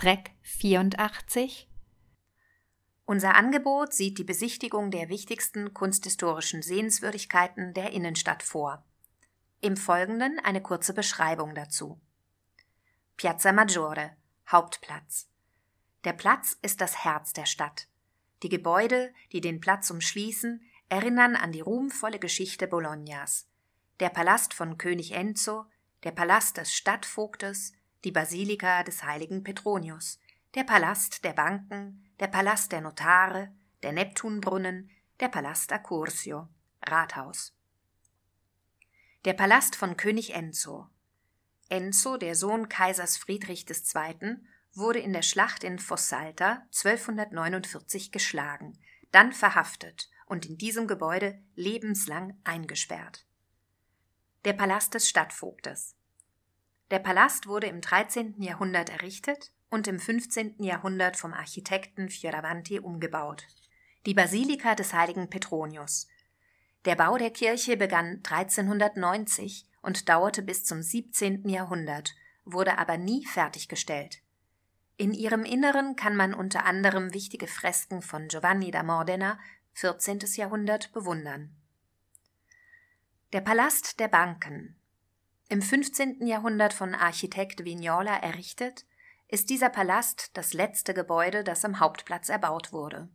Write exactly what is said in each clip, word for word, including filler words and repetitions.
vierundachtzig. Unser Angebot sieht die Besichtigung der wichtigsten kunsthistorischen Sehenswürdigkeiten der Innenstadt vor. Im Folgenden eine kurze Beschreibung dazu. Piazza Maggiore, Hauptplatz. Der Platz ist das Herz der Stadt. Die Gebäude, die den Platz umschließen, erinnern an die ruhmvolle Geschichte Bolognas. Der Palast von König Enzo, der Palast des Stadtvogtes, die Basilika des heiligen Petronius, der Palast der Banken, der Palast der Notare, der Neptunbrunnen, der Palast Accursio, Rathaus. Der Palast von König Enzo. Enzo, der Sohn Kaisers Friedrich der Zweite., wurde in der Schlacht in Fossalta zwölfhundertneunundvierzig geschlagen, dann verhaftet und in diesem Gebäude lebenslang eingesperrt. Der Palast des Stadtvogtes. Der Palast wurde im dreizehnten. Jahrhundert errichtet und im fünfzehnten. Jahrhundert vom Architekten Fioravanti umgebaut. Die Basilika des heiligen Petronius. Der Bau der Kirche begann dreizehnhundertneunzig und dauerte bis zum siebzehnten. Jahrhundert, wurde aber nie fertiggestellt. In ihrem Inneren kann man unter anderem wichtige Fresken von Giovanni da Modena, vierzehnten. Jahrhundert, bewundern. Der Palast der Banken. Im fünfzehnten. Jahrhundert von Architekt Vignola errichtet, ist dieser Palast das letzte Gebäude, das am Hauptplatz erbaut wurde.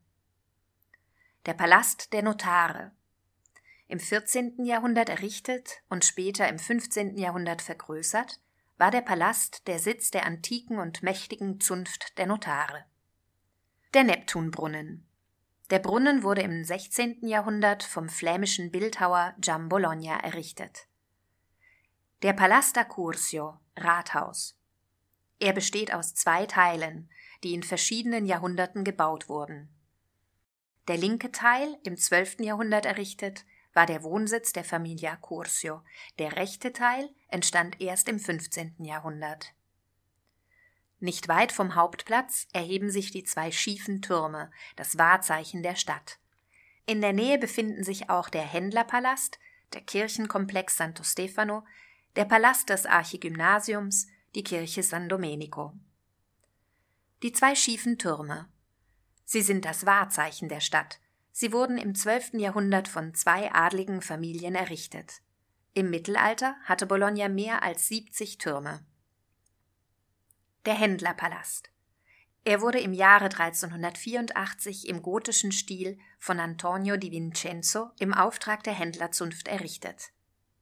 Der Palast der Notare. Im vierzehnten. Jahrhundert errichtet und später im fünfzehnten. Jahrhundert vergrößert, war der Palast der Sitz der antiken und mächtigen Zunft der Notare. Der Neptunbrunnen. Der Brunnen wurde im sechzehnten. Jahrhundert vom flämischen Bildhauer Gian Bologna errichtet. Der Palast Accursio, Rathaus. Er besteht aus zwei Teilen, die in verschiedenen Jahrhunderten gebaut wurden. Der linke Teil, im zwölften. Jahrhundert errichtet, war der Wohnsitz der Familie Accursio. Der rechte Teil entstand erst im fünfzehnten. Jahrhundert. Nicht weit vom Hauptplatz erheben sich die zwei schiefen Türme, das Wahrzeichen der Stadt. In der Nähe befinden sich auch der Händlerpalast, der Kirchenkomplex Santo Stefano, der Palast des Archigymnasiums, die Kirche San Domenico. Die zwei schiefen Türme. Sie sind das Wahrzeichen der Stadt. Sie wurden im zwölften. Jahrhundert von zwei adligen Familien errichtet. Im Mittelalter hatte Bologna mehr als siebzig Türme. Der Händlerpalast. Er wurde im Jahre dreizehnhundertvierundachtzig im gotischen Stil von Antonio di Vincenzo im Auftrag der Händlerzunft errichtet.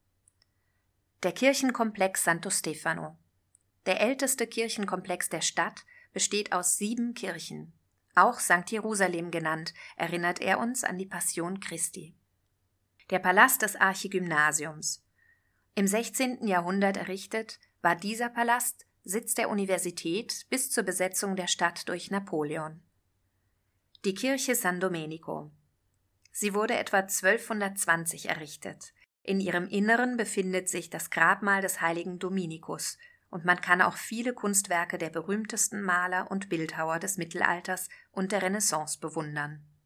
Der Kirchenkomplex Santo Stefano. Der älteste Kirchenkomplex der Stadt besteht aus sieben Kirchen. Auch Sankt Jerusalem genannt, erinnert er uns an die Passion Christi. Der Palast des Archigymnasiums. Im sechzehnten. Jahrhundert errichtet, war dieser Palast Sitz der Universität bis zur Besetzung der Stadt durch Napoleon. Die Kirche San Domenico. Sie wurde etwa zwölfhundertzwanzig errichtet. In ihrem Inneren befindet sich das Grabmal des heiligen Dominikus und man kann auch viele Kunstwerke der berühmtesten Maler und Bildhauer des Mittelalters und der Renaissance bewundern.